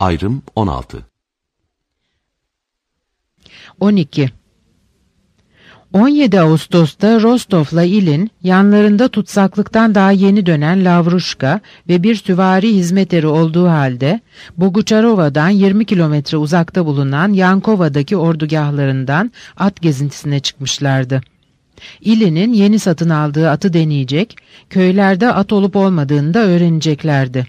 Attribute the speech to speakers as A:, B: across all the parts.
A: Ayrım 16.
B: 12. 17 Ağustos'ta Rostov'la İlin, yanlarında tutsaklıktan daha yeni dönen Lavruşka ve bir süvari hizmeteri olduğu halde, Boguçarova'dan 20 kilometre uzakta bulunan Yankova'daki ordugahlarından at gezintisine çıkmışlardı. İlin'in yeni satın aldığı atı deneyecek, köylerde at olup olmadığını da öğreneceklerdi.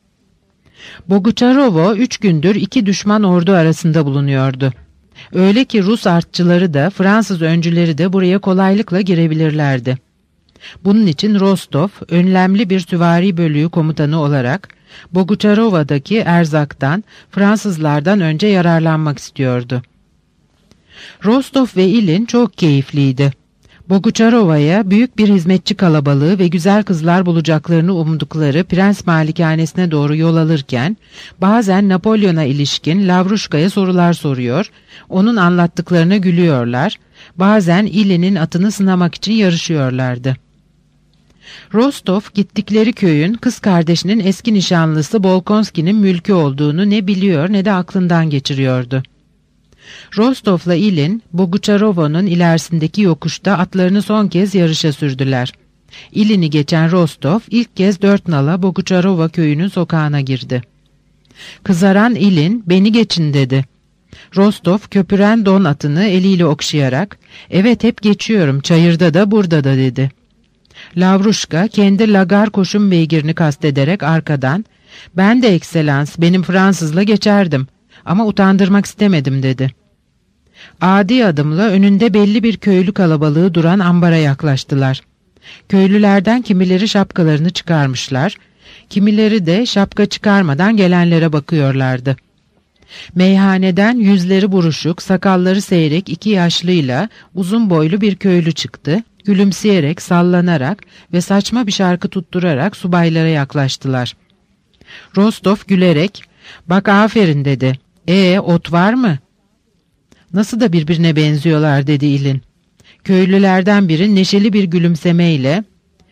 B: Boguçarovo 3 gündür iki düşman ordu arasında bulunuyordu. Öyle ki Rus artçıları da Fransız öncüleri de buraya kolaylıkla girebilirlerdi. Bunun için Rostov, önlemli bir süvari bölüğü komutanı olarak Boguçarova'daki erzaktan, Fransızlardan önce yararlanmak istiyordu. Rostov ve İlin çok keyifliydi. Boguçarova'ya büyük bir hizmetçi kalabalığı ve güzel kızlar bulacaklarını umdukları prens malikanesine doğru yol alırken, bazen Napolyon'a ilişkin Lavruşka'ya sorular soruyor, onun anlattıklarına gülüyorlar, bazen İlin'in atını sınamak için yarışıyorlardı. Rostov, gittikleri köyün kız kardeşinin eski nişanlısı Bolkonski'nin mülkü olduğunu ne biliyor ne de aklından geçiriyordu. Rostov'la İlin, Boguçarova'nın ilerisindeki yokuşta atlarını son kez yarışa sürdüler. İlin'i geçen Rostov ilk kez 4 nala Boguçarova köyünün sokağına girdi. Kızaran İlin, "Beni geçin," dedi. Rostov köpüren don atını eliyle okşayarak, "Evet, hep geçiyorum, çayırda da burada da," dedi. Lavruşka kendi lagar koşum beygirini kastederek arkadan, "Ben de ekselans, benim Fransızla geçerdim ama utandırmak istemedim," dedi. Adi adımla önünde belli bir köylü kalabalığı duran ambara yaklaştılar. Köylülerden kimileri şapkalarını çıkarmışlar, kimileri de şapka çıkarmadan gelenlere bakıyorlardı. Meyhaneden yüzleri buruşuk, sakalları seyrek iki yaşlıyla uzun boylu bir köylü çıktı, gülümseyerek, sallanarak ve saçma bir şarkı tutturarak subaylara yaklaştılar. Rostov gülerek, "Bak aferin," dedi. Ot var mı?" "Nasıl da birbirine benziyorlar," dedi İlin. Köylülerden biri neşeli bir gülümsemeyle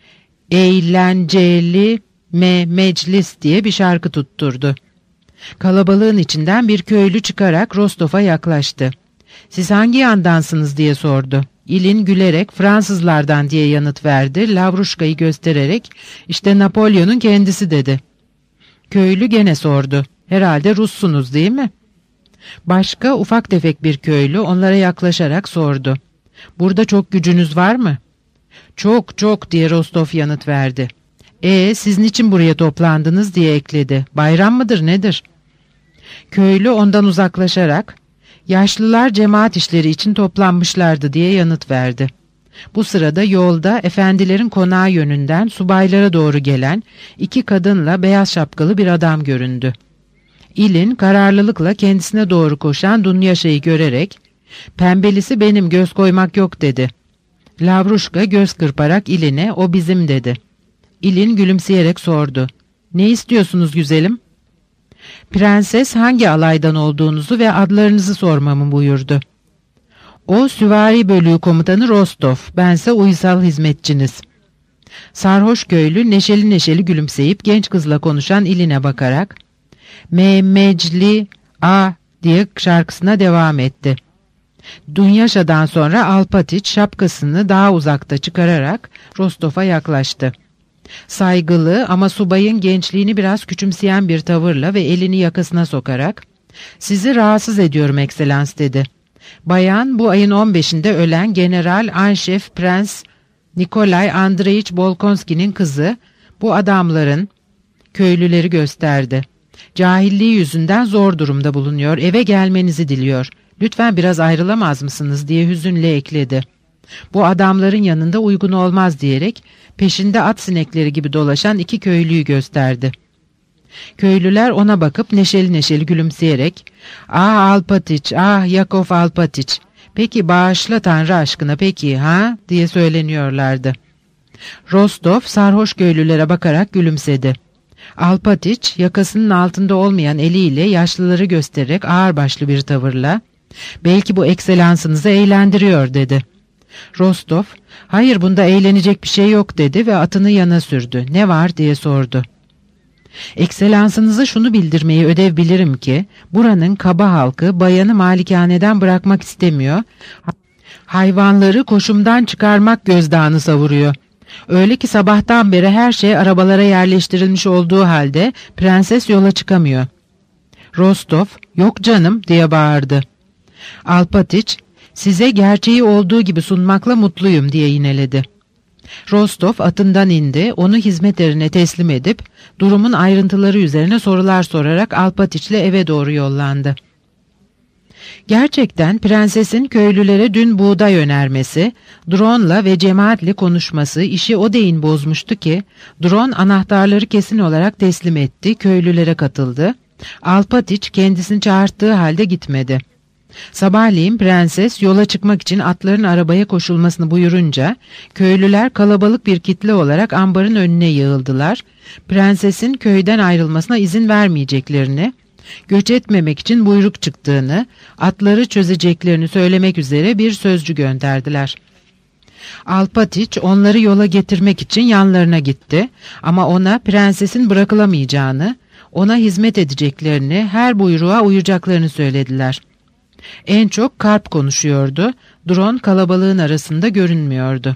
B: "Eğlenceli meclis" diye bir şarkı tutturdu. Kalabalığın içinden bir köylü çıkarak Rostov'a yaklaştı. "Siz hangi yandansınız?" diye sordu. İlin gülerek "Fransızlardan," diye yanıt verdi. Lavruşka'yı göstererek "İşte Napolyon'un kendisi," dedi. Köylü gene sordu. "Herhalde Russunuz, değil mi?" Başka ufak tefek bir köylü onlara yaklaşarak sordu. "Burada çok gücünüz var mı?" "Çok çok," diye Rostov yanıt verdi. Siz niçin buraya toplandınız?" diye ekledi. "Bayram mıdır, nedir?" Köylü ondan uzaklaşarak, "Yaşlılar cemaat işleri için toplanmışlardı," diye yanıt verdi. Bu sırada yolda efendilerin konağı yönünden subaylara doğru gelen iki kadınla beyaz şapkalı bir adam göründü. İlin kararlılıkla kendisine doğru koşan Dunyaşa'yı görerek, "Pembelisi benim, göz koymak yok," dedi. Lavruşka göz kırparak İlin'e, "O bizim," dedi. İlin gülümseyerek sordu. "Ne istiyorsunuz güzelim?" "Prenses hangi alaydan olduğunuzu ve adlarınızı sormamı buyurdu." "O süvari bölüğü komutanı Rostov, bense uysal hizmetçiniz." Sarhoş köylü neşeli neşeli gülümseyip genç kızla konuşan İlin'e bakarak, "Mecli a" diye şarkısına devam etti. Dunyaşa'dan sonra Alpatiç şapkasını daha uzakta çıkararak Rostov'a yaklaştı. Saygılı ama subayın gençliğini biraz küçümseyen bir tavırla ve elini yakasına sokarak, "Sizi rahatsız ediyorum ekselans," dedi. "Bayan bu ayın 15'inde ölen General Anşef Prens Nikolay Andreyiç Bolkonski'nin kızı, bu adamların," köylüleri gösterdi, "cahilliği yüzünden zor durumda bulunuyor, eve gelmenizi diliyor. Lütfen biraz ayrılamaz mısınız?" diye hüzünle ekledi. "Bu adamların yanında uygun olmaz," diyerek peşinde at sinekleri gibi dolaşan iki köylüyü gösterdi. Köylüler ona bakıp neşeli neşeli gülümseyerek, "Ah Alpatiç, ah Yakov Alpatiç, peki bağışla Tanrı aşkına, peki ha?" diye söyleniyorlardı. Rostov sarhoş köylülere bakarak gülümsedi. Alpatiç yakasının altında olmayan eliyle yaşlıları göstererek ağırbaşlı bir tavırla, "Belki bu ekselansınızı eğlendiriyor," dedi. Rostov, "Hayır, bunda eğlenecek bir şey yok," dedi ve atını yana sürdü. "Ne var?" diye sordu. Ekselansınıza şunu bildirmeyi ödev bilirim ki, buranın kaba halkı bayanı malikaneden bırakmak istemiyor, hayvanları koşumdan çıkarmak gözdağını savuruyor. Öyle ki sabahtan beri her şey arabalara yerleştirilmiş olduğu halde prenses yola çıkamıyor. Rostov, "Yok canım," diye bağırdı. Alpatiç, "Size gerçeği olduğu gibi sunmakla mutluyum," diye yineledi. Rostov atından indi, onu hizmet erine teslim edip durumun ayrıntıları üzerine sorular sorarak Alpatiç'le eve doğru yollandı. Gerçekten prensesin köylülere dün buğday önermesi, Dron'la ve cemaatle konuşması işi o deyin bozmuştu ki, Dron anahtarları kesin olarak teslim etti, köylülere katıldı. Alpatiç kendisini çağırttığı halde gitmedi. Sabahleyin prenses yola çıkmak için atların arabaya koşulmasını buyurunca, köylüler kalabalık bir kitle olarak ambarın önüne yığıldılar. Prensesin köyden ayrılmasına izin vermeyeceklerini, göç etmemek için buyruk çıktığını, atları çözeceklerini söylemek üzere bir sözcü gönderdiler. Alpatiç onları yola getirmek için yanlarına gitti ama ona prensesin bırakılamayacağını, ona hizmet edeceklerini, her buyruğa uyacaklarını söylediler. En çok Karp konuşuyordu, Dron kalabalığın arasında görünmüyordu.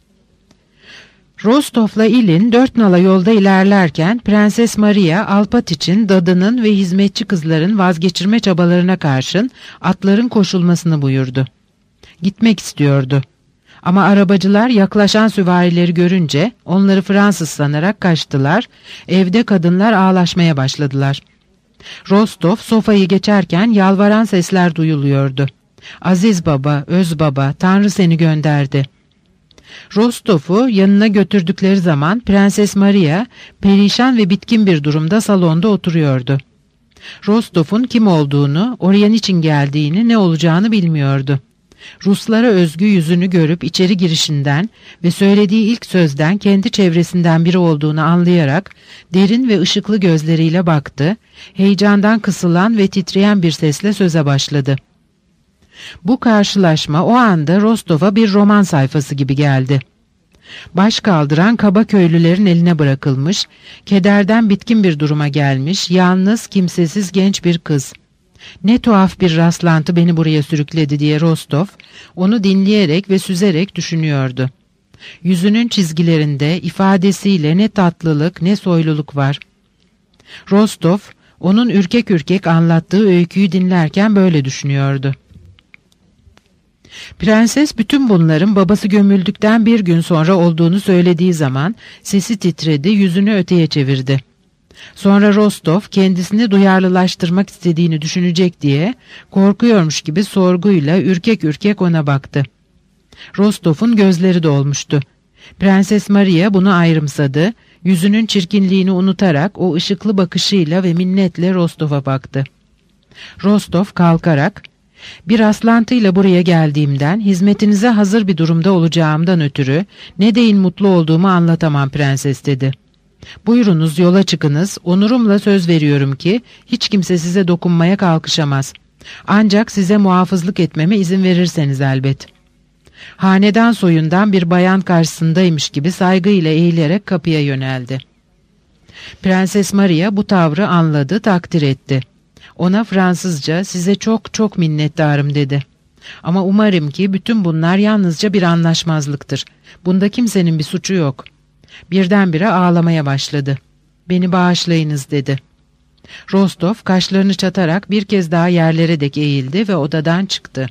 B: Rostov'la İlin 4 nala yolda ilerlerken Prenses Maria, Alpatiç'in dadının ve hizmetçi kızların vazgeçirme çabalarına karşın atların koşulmasını buyurdu. Gitmek istiyordu. Ama arabacılar yaklaşan süvarileri görünce onları Fransız sanarak kaçtılar, evde kadınlar ağlaşmaya başladılar. Rostov sofayı geçerken yalvaran sesler duyuluyordu. "Aziz baba, öz baba, Tanrı seni gönderdi." Rostov'u yanına götürdükleri zaman Prenses Maria perişan ve bitkin bir durumda salonda oturuyordu. Rostov'un kim olduğunu, oraya niçin geldiğini, ne olacağını bilmiyordu. Ruslara özgü yüzünü görüp içeri girişinden ve söylediği ilk sözden kendi çevresinden biri olduğunu anlayarak derin ve ışıklı gözleriyle baktı, heyecandan kısılan ve titreyen bir sesle söze başladı. Bu karşılaşma o anda Rostov'a bir roman sayfası gibi geldi. Baş kaldıran kaba köylülerin eline bırakılmış, kederden bitkin bir duruma gelmiş, yalnız, kimsesiz genç bir kız. "Ne tuhaf bir rastlantı beni buraya sürükledi," diye Rostov, onu dinleyerek ve süzerek düşünüyordu. Yüzünün çizgilerinde, ifadesiyle ne tatlılık ne soyluluk var. Rostov, onun ürkek ürkek anlattığı öyküyü dinlerken böyle düşünüyordu. Prenses bütün bunların babası gömüldükten bir gün sonra olduğunu söylediği zaman sesi titredi, yüzünü öteye çevirdi. Sonra Rostov kendisini duyarlılaştırmak istediğini düşünecek diye korkuyormuş gibi sorguyla ürkek ürkek ona baktı. Rostov'un gözleri dolmuştu. Prenses Maria bunu ayrımsadı, yüzünün çirkinliğini unutarak o ışıklı bakışıyla ve minnetle Rostov'a baktı. Rostov kalkarak, "Bir rastlantıyla buraya geldiğimden, hizmetinize hazır bir durumda olacağımdan ötürü ne deyin mutlu olduğumu anlatamam prenses," dedi. "Buyurunuz yola çıkınız, onurumla söz veriyorum ki hiç kimse size dokunmaya kalkışamaz. Ancak size muhafızlık etmeme izin verirseniz elbet." Hanedan soyundan bir bayan karşısındaymış gibi saygıyla eğilerek kapıya yöneldi. Prenses Maria bu tavrı anladı, takdir etti. Ona Fransızca "Size çok çok minnettarım," dedi. "Ama umarım ki bütün bunlar yalnızca bir anlaşmazlıktır. Bunda kimsenin bir suçu yok." Birdenbire ağlamaya başladı. "Beni bağışlayınız," dedi. Rostov kaşlarını çatarak bir kez daha yerlere dek eğildi ve odadan çıktı.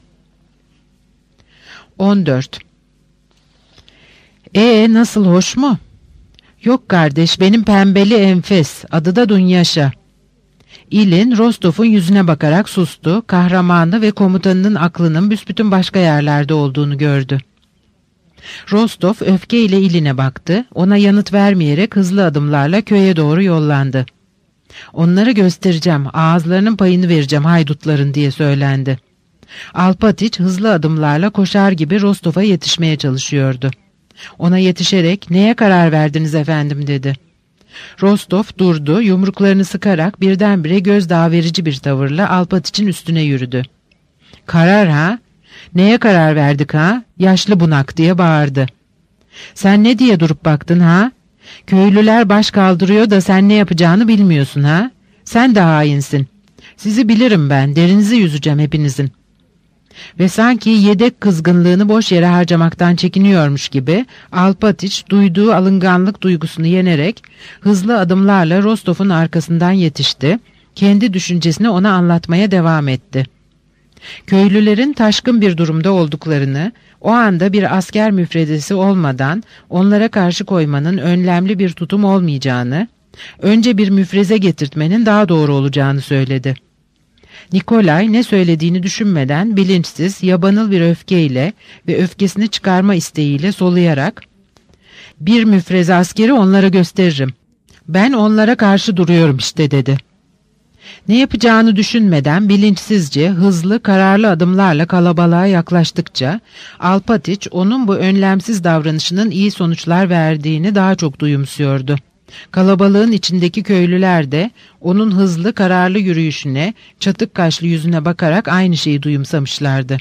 B: 14. Nasıl, hoş mu?" "Yok kardeş, benim pembeli enfes, adı da Dunyaşa." İlin Rostov'un yüzüne bakarak sustu, kahramanı ve komutanının aklının büsbütün başka yerlerde olduğunu gördü. Rostov öfkeyle İlin'e baktı, ona yanıt vermeyerek hızlı adımlarla köye doğru yollandı. "Onları göstereceğim, ağızlarının payını vereceğim haydutların," diye söylendi. Alpatiç hızlı adımlarla koşar gibi Rostov'a yetişmeye çalışıyordu. Ona yetişerek "Neye karar verdiniz efendim?" dedi. Rostov durdu, yumruklarını sıkarak birdenbire gözdağı verici bir tavırla Alpatiç'in üstüne yürüdü. "Karar ha? Neye karar verdik ha? Yaşlı bunak," diye bağırdı. "Sen ne diye durup baktın ha? Köylüler baş kaldırıyor da sen ne yapacağını bilmiyorsun ha? Sen de hainsin. Sizi bilirim ben, derinizi yüzeceğim hepinizin. Ve sanki yedek kızgınlığını boş yere harcamaktan çekiniyormuş gibi Alpatiç duyduğu alınganlık duygusunu yenerek hızlı adımlarla Rostov'un arkasından yetişti, kendi düşüncesini ona anlatmaya devam etti. Köylülerin taşkın bir durumda olduklarını, o anda bir asker müfredesi olmadan onlara karşı koymanın önlemli bir tutum olmayacağını, önce bir müfreze getirtmenin daha doğru olacağını söyledi. Nikolay ne söylediğini düşünmeden bilinçsiz, yabanıl bir öfkeyle ve öfkesini çıkarma isteğiyle soluyarak "Bir müfreze askeri onlara gösteririm. Ben onlara karşı duruyorum işte" dedi. Ne yapacağını düşünmeden bilinçsizce, hızlı, kararlı adımlarla kalabalığa yaklaştıkça Alpatiç onun bu önlemsiz davranışının iyi sonuçlar verdiğini daha çok duyumsuyordu. Kalabalığın içindeki köylüler de onun hızlı, kararlı yürüyüşüne, çatık kaşlı yüzüne bakarak aynı şeyi duyumsamışlardı.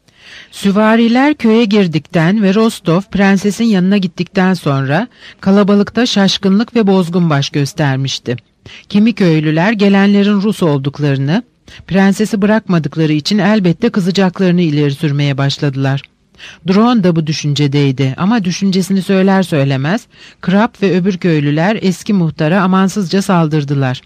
B: Süvariler köye girdikten ve Rostov prensesin yanına gittikten sonra kalabalıkta şaşkınlık ve bozgun baş göstermişti. Kimi köylüler gelenlerin Rus olduklarını, prensesi bırakmadıkları için elbette kızacaklarını ileri sürmeye başladılar. Dron da bu düşüncedeydi ama düşüncesini söyler söylemez Krap ve öbür köylüler eski muhtara amansızca saldırdılar.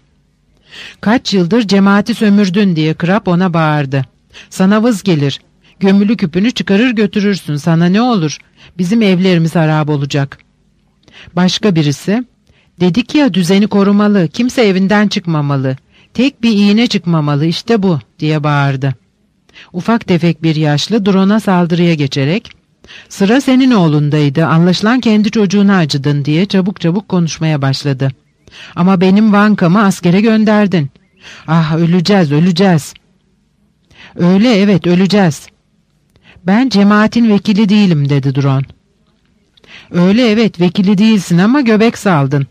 B: "Kaç yıldır cemaati sömürdün" diye Krap ona bağırdı. "Sana vız gelir. Gömülü küpünü çıkarır götürürsün, sana ne olur? Bizim evlerimiz harap olacak." Başka birisi, "Dedik ya, düzeni korumalı, kimse evinden çıkmamalı. Tek bir iğne çıkmamalı, işte bu" diye bağırdı. Ufak tefek bir yaşlı Dron'a saldırıya geçerek "Sıra senin oğlundaydı, anlaşılan kendi çocuğuna acıdın" diye çabuk çabuk konuşmaya başladı. "Ama benim Vankamı askere gönderdin. Ah, öleceğiz, öleceğiz." "Öyle, evet, öleceğiz." "Ben cemaatin vekili değilim" dedi Dron. "Öyle, evet, vekili değilsin ama göbek saldın."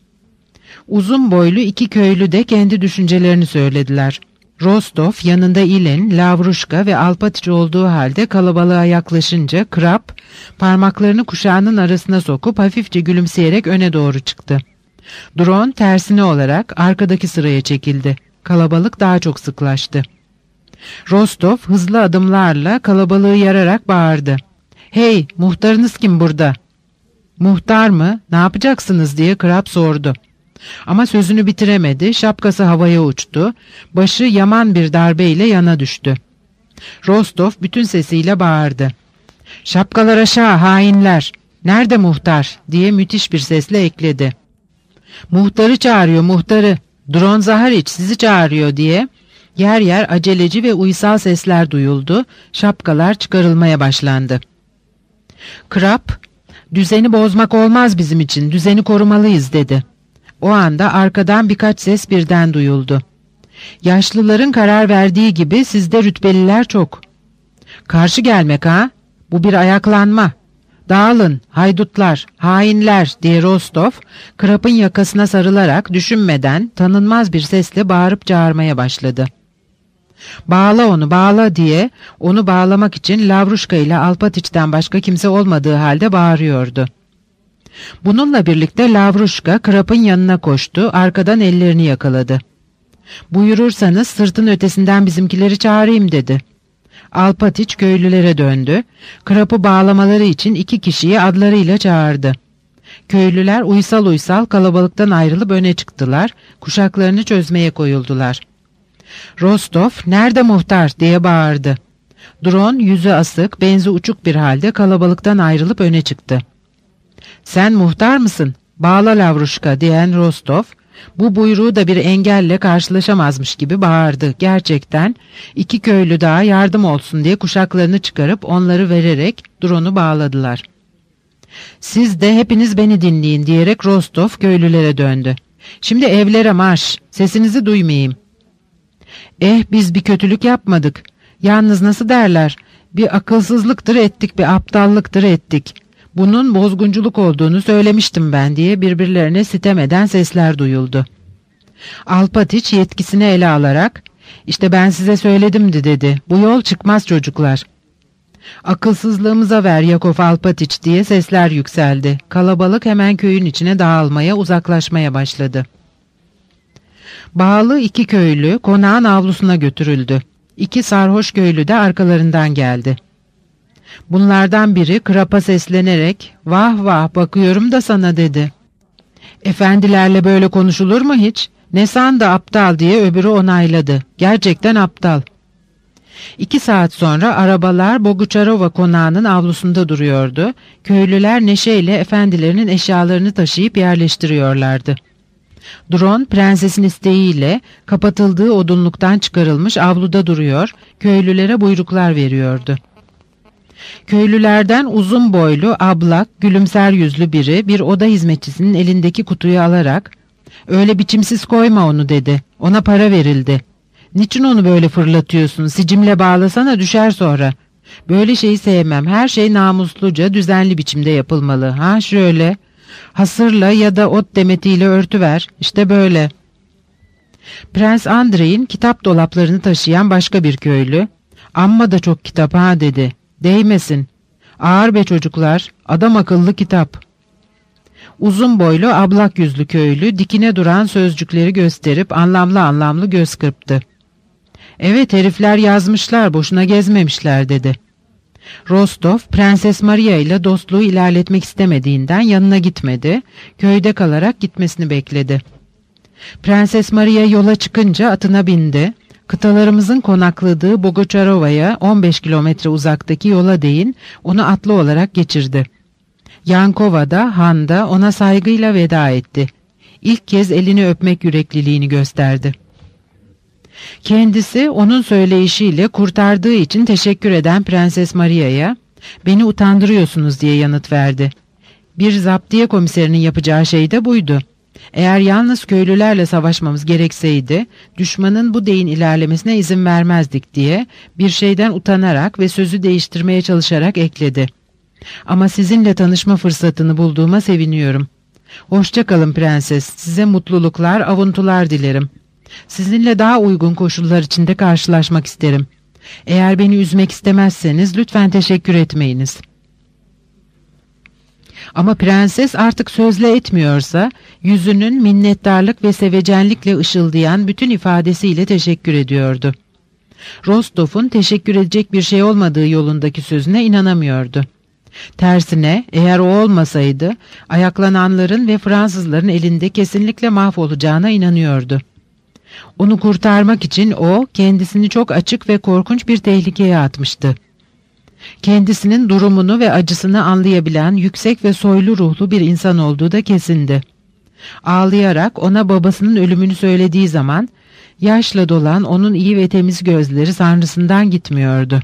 B: Uzun boylu iki köylü de kendi düşüncelerini söylediler. Rostov yanında İlen, Lavruşka ve Alpatiç olduğu halde kalabalığa yaklaşınca Krap parmaklarını kuşağının arasına sokup hafifçe gülümseyerek öne doğru çıktı. Dron tersine olarak arkadaki sıraya çekildi. Kalabalık daha çok sıklaştı. Rostov hızlı adımlarla kalabalığı yararak bağırdı. "Hey, muhtarınız kim burada?" "Muhtar mı? Ne yapacaksınız?" diye Krap sordu. Ama sözünü bitiremedi, şapkası havaya uçtu, başı yaman bir darbeyle yana düştü. Rostov bütün sesiyle bağırdı. "Şapkalar aşağı, hainler! Nerede muhtar?" diye müthiş bir sesle ekledi. "Muhtarı çağırıyor, muhtarı! Dron Zahariç sizi çağırıyor" diye yer yer aceleci ve uysal sesler duyuldu, şapkalar çıkarılmaya başlandı. Krap, "Düzeni bozmak olmaz bizim için, düzeni korumalıyız" dedi. O anda arkadan birkaç ses birden duyuldu. "Yaşlıların karar verdiği gibi sizde rütbeliler çok." "Karşı gelmek ha? Bu bir ayaklanma. Dağılın, haydutlar, hainler" diye Rostov, Krap'ın yakasına sarılarak düşünmeden tanınmaz bir sesle bağırıp çağırmaya başladı. "Bağla onu, bağla" diye onu bağlamak için Lavruşka ile Alpatiç'ten başka kimse olmadığı halde bağırıyordu. Bununla birlikte Lavruşka Krap'ın yanına koştu, arkadan ellerini yakaladı. "Buyurursanız sırtın ötesinden bizimkileri çağırayım" dedi. Alpatiç köylülere döndü. Krap'ı bağlamaları için iki kişiyi adlarıyla çağırdı. Köylüler uysal uysal kalabalıktan ayrılıp öne çıktılar, kuşaklarını çözmeye koyuldular. Rostov, "Nerede muhtar?" diye bağırdı. Dron yüzü asık, benzi uçuk bir halde kalabalıktan ayrılıp öne çıktı. "Sen muhtar mısın? Bağla Lavruşka" diyen Rostov, bu buyruğu da bir engelle karşılaşamazmış gibi bağırdı. Gerçekten iki köylü daha yardım olsun diye kuşaklarını çıkarıp onları vererek Dron'u bağladılar. "Siz de hepiniz beni dinleyin" diyerek Rostov köylülere döndü. "Şimdi evlere marş, sesinizi duymayayım." Biz bir kötülük yapmadık. Yalnız nasıl derler, bir akılsızlıktır ettik, bir aptallıktır ettik. Bunun bozgunculuk olduğunu söylemiştim ben" diye birbirlerine sitem eden sesler duyuldu. Alpatiç yetkisini ele alarak "İşte ben size söyledimdi" dedi. "Bu yol çıkmaz çocuklar." "Akılsızlığımıza ver Yakov Alpatiç" diye sesler yükseldi. Kalabalık hemen köyün içine dağılmaya, uzaklaşmaya başladı. Bağlı 2 köylü konağın avlusuna götürüldü. 2 sarhoş köylü de arkalarından geldi. Bunlardan biri Krap'a seslenerek "Vah vah, bakıyorum da sana" dedi. "Efendilerle böyle konuşulur mu hiç? Ne sandı aptal?" diye öbürü onayladı. Gerçekten aptal. 2 saat sonra arabalar Boguçarova konağının avlusunda duruyordu. Köylüler neşeyle efendilerinin eşyalarını taşıyıp yerleştiriyorlardı. Drone prensesin isteğiyle kapatıldığı odunluktan çıkarılmış avluda duruyor, köylülere buyruklar veriyordu. Köylülerden uzun boylu, ablak, gülümser yüzlü biri bir oda hizmetçisinin elindeki kutuyu alarak "Öyle biçimsiz koyma onu" dedi. "Ona para verildi. Niçin onu böyle fırlatıyorsun? Sicimle bağlasana, düşer sonra. Böyle şeyi sevmem. Her şey namusluca, düzenli biçimde yapılmalı. Ha şöyle. Hasırla ya da ot demetiyle örtüver. İşte böyle." Prens Andrei'in kitap dolaplarını taşıyan başka bir köylü, "Amma da çok kitap ha" dedi. "Değmesin. Ağır be çocuklar. Adam akıllı kitap." Uzun boylu, ablak yüzlü köylü dikine duran sözcükleri gösterip anlamlı anlamlı göz kırptı. "Evet, herifler yazmışlar, boşuna gezmemişler" dedi. Rostov, Prenses Maria ile dostluğu ilerletmek istemediğinden yanına gitmedi, köyde kalarak gitmesini bekledi. Prenses Maria yola çıkınca atına bindi. Kıtalarımızın konakladığı Boguçarova'ya 15 kilometre uzaktaki yola değin onu atlı olarak geçirdi. Yankova'da, Han'da ona saygıyla veda etti. İlk kez elini öpmek yürekliliğini gösterdi. Kendisi onun söyleyişiyle kurtardığı için teşekkür eden Prenses Maria'ya "Beni utandırıyorsunuz" diye yanıt verdi. Bir zaptiye komiserinin yapacağı şey de buydu. Eğer yalnız köylülerle savaşmamız gerekseydi, düşmanın bu deyin ilerlemesine izin vermezdik diye bir şeyden utanarak ve sözü değiştirmeye çalışarak ekledi. "Ama sizinle tanışma fırsatını bulduğuma seviniyorum. Hoşça kalın prenses, size mutluluklar, avuntular dilerim. Sizinle daha uygun koşullar içinde karşılaşmak isterim. Eğer beni üzmek istemezseniz lütfen teşekkür etmeyiniz." Ama prenses artık sözle etmiyorsa, yüzünün minnettarlık ve sevecenlikle ışıldayan bütün ifadesiyle teşekkür ediyordu. Rostov'un teşekkür edecek bir şey olmadığı yolundaki sözüne inanamıyordu. Tersine, eğer o olmasaydı, ayaklananların ve Fransızların elinde kesinlikle mahvolacağına inanıyordu. Onu kurtarmak için o, kendisini çok açık ve korkunç bir tehlikeye atmıştı. Kendisinin durumunu ve acısını anlayabilen yüksek ve soylu ruhlu bir insan olduğu da kesindi. Ağlayarak ona babasının ölümünü söylediği zaman, yaşla dolan onun iyi ve temiz gözleri sanrısından gitmiyordu.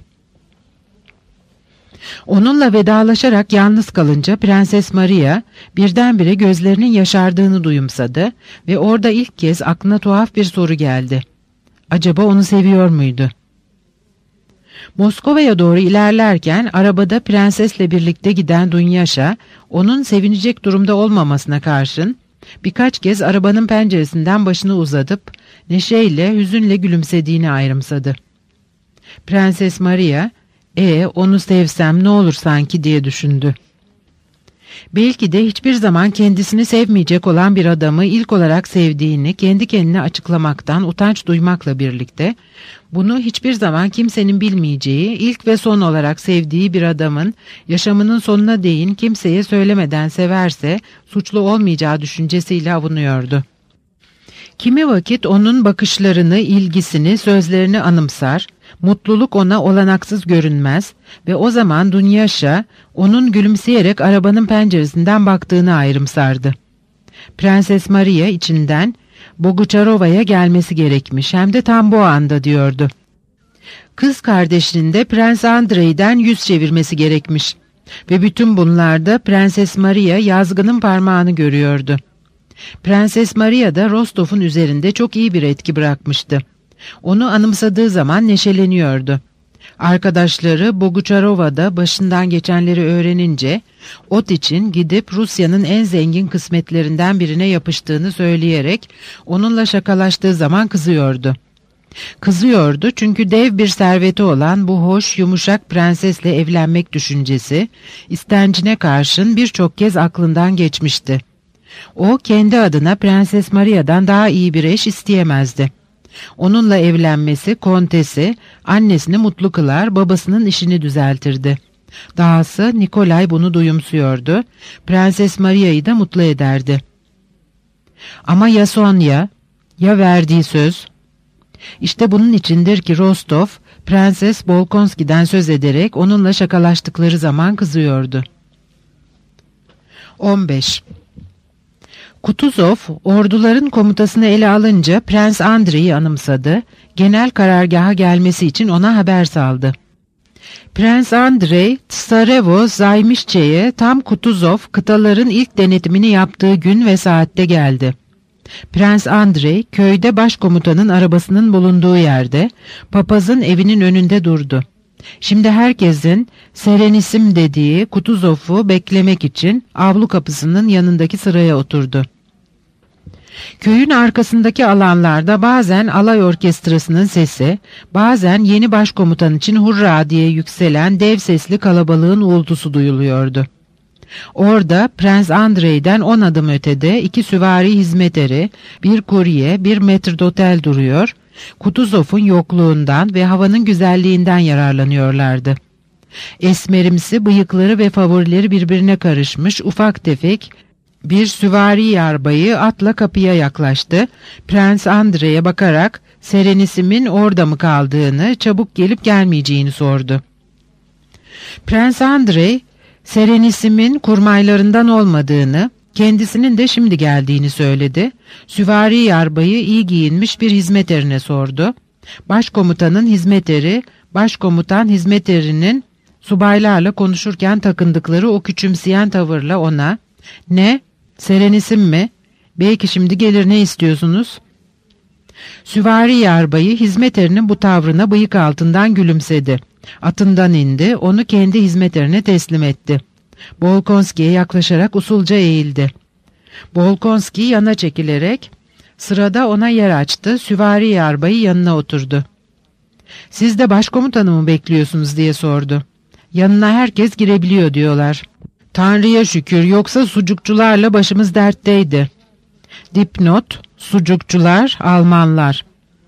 B: Onunla vedalaşarak yalnız kalınca Prenses Maria birdenbire gözlerinin yaşardığını duyumsadı ve orada ilk kez aklına tuhaf bir soru geldi. Acaba onu seviyor muydu? Moskova'ya doğru ilerlerken arabada prensesle birlikte giden Dunyaşa, onun sevinecek durumda olmamasına karşın birkaç kez arabanın penceresinden başını uzatıp neşeyle, hüzünle gülümsediğini ayrımsadı. Prenses Maria, onu sevsem ne olur sanki" diye düşündü. Belki de hiçbir zaman kendisini sevmeyecek olan bir adamı ilk olarak sevdiğini kendi kendine açıklamaktan utanç duymakla birlikte, bunu hiçbir zaman kimsenin bilmeyeceği, ilk ve son olarak sevdiği bir adamın yaşamının sonuna değin kimseye söylemeden severse suçlu olmayacağı düşüncesiyle avunuyordu. Kimi vakit onun bakışlarını, ilgisini, sözlerini anımsar, mutluluk ona olanaksız görünmez ve o zaman Dunyaşa onun gülümseyerek arabanın penceresinden baktığını ayrımsardı. Prenses Maria içinden Boguçarova'ya gelmesi gerekmiş, hem de tam bu anda diyordu. Kız kardeşinin de Prens Andrei'den yüz çevirmesi gerekmiş ve bütün bunlarda Prenses Maria yazgının parmağını görüyordu. Prenses Maria da Rostov'un üzerinde çok iyi bir etki bırakmıştı. Onu anımsadığı zaman neşeleniyordu. Arkadaşları Boguçarova'da başından geçenleri öğrenince ot için gidip Rusya'nın en zengin kısmetlerinden birine yapıştığını söyleyerek onunla şakalaştığı zaman kızıyordu. Kızıyordu çünkü dev bir serveti olan bu hoş, yumuşak prensesle evlenmek düşüncesi, istencine karşın birçok kez aklından geçmişti. O, kendi adına Prenses Maria'dan daha iyi bir eş isteyemezdi. Onunla evlenmesi, kontesi, annesini mutlu kılar, babasının işini düzeltirdi. Dahası Nikolay bunu duyumsuyordu, Prenses Maria'yı da mutlu ederdi. Ama ya Sonya, ya verdiği söz? İşte bunun içindir ki Rostov, Prenses Bolkonski'den söz ederek onunla şakalaştıkları zaman kızıyordu. 15. Kutuzov, orduların komutasını ele alınca Prens Andrei'yi anımsadı, genel karargaha gelmesi için ona haber saldı. Prens Andrei, Tsarevo Zaymişçe'ye tam Kutuzov kıtaların ilk denetimini yaptığı gün ve saatte geldi. Prens Andrei, köyde başkomutanın arabasının bulunduğu yerde, papazın evinin önünde durdu. Şimdi herkesin Serenisim dediği Kutuzov'u beklemek için avlu kapısının yanındaki sıraya oturdu. Köyün arkasındaki alanlarda bazen alay orkestrasının sesi, bazen yeni başkomutan için hurra diye yükselen dev sesli kalabalığın uğultusu duyuluyordu. Orada Prens Andrei'den 10 adım ötede 2 süvari hizmeteri, bir kurye, bir metrdotel duruyor, Kutuzov'un yokluğundan ve havanın güzelliğinden yararlanıyorlardı. Esmerimsi bıyıkları ve favorileri birbirine karışmış ufak tefek bir süvari yarbayı atla kapıya yaklaştı. Prens Andrei'ye bakarak Serenisim'in orada mı kaldığını, çabuk gelip gelmeyeceğini sordu. Prens Andrei, Serenisim'in kurmaylarından olmadığını, kendisinin de şimdi geldiğini söyledi. Süvari yarbayı iyi giyinmiş bir hizmeterine sordu. Başkomutanın hizmeteri, başkomutan hizmeterinin subaylarla konuşurken takındıkları o küçümseyen tavırla ona, "Ne? Serenisim mi? Belki şimdi gelir, ne istiyorsunuz?" Süvari yarbayı hizmeterinin bu tavrına bıyık altından gülümsedi. Atından indi, onu kendi hizmeterine teslim etti. Bolkonski'ye yaklaşarak usulca eğildi. Bolkonski yana çekilerek sırada ona yer açtı, süvari yarbayı yanına oturdu. "Siz de başkomutanı mı bekliyorsunuz?" diye sordu. "Yanına herkes girebiliyor diyorlar." "Tanrı'ya şükür, yoksa sucukçularla başımız dertteydi." Dipnot: sucukçular, Almanlar.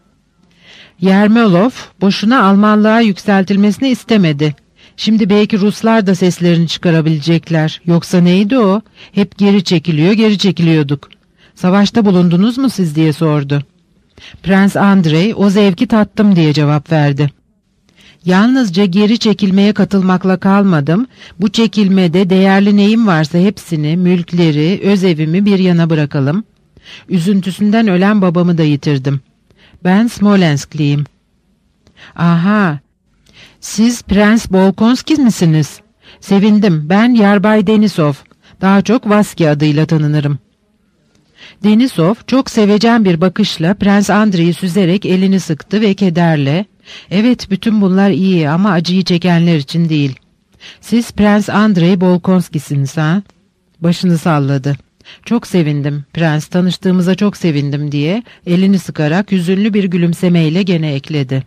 B: Yermolov boşuna Almanlığa yükseltilmesini istemedi. Şimdi belki Ruslar da seslerini çıkarabilecekler. Yoksa neydi o? Hep geri çekiliyor, geri çekiliyorduk. "Savaşta bulundunuz mu siz?" diye sordu. Prens Andrei, "O zevki tattım." diye cevap verdi. "Yalnızca geri çekilmeye katılmakla kalmadım. Bu çekilmede değerli neyim varsa hepsini, mülkleri, öz evimi bir yana bırakalım. Üzüntüsünden ölen babamı da yitirdim. Ben Smolenskliyim." "Aha, siz Prens Bolkonski misiniz? Sevindim, ben Yarbay Denisov. Daha çok Vaski adıyla tanınırım." Denisov çok sevecen bir bakışla Prens Andrei'yi süzerek elini sıktı ve kederle, "Evet, bütün bunlar iyi ama acıyı çekenler için değil. Siz Prens Andrei Bolkonski'siniz ha?" Başını salladı. "Çok sevindim prens, tanıştığımıza çok sevindim." diye elini sıkarak hüzünlü bir gülümsemeyle gene ekledi.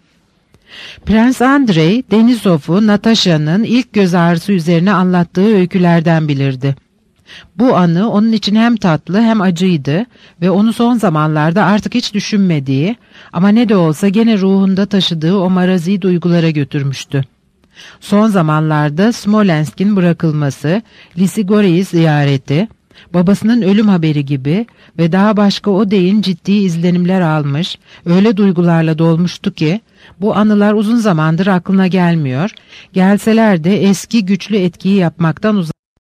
B: Prens Andrei, Denisov'u Natasha'nın ilk göz ağrısı üzerine anlattığı öykülerden bilirdi. Bu anı onun için hem tatlı hem acıydı ve onu son zamanlarda artık hiç düşünmediği ama ne de olsa gene ruhunda taşıdığı o marazi duygulara götürmüştü. Son zamanlarda Smolensk'in bırakılması, Lisigori'yi ziyareti, babasının ölüm haberi gibi ve daha başka o deyin ciddi izlenimler almış, öyle duygularla dolmuştu ki bu anılar uzun zamandır aklına gelmiyor, gelseler de eski güçlü etkiyi yapmaktan uzak.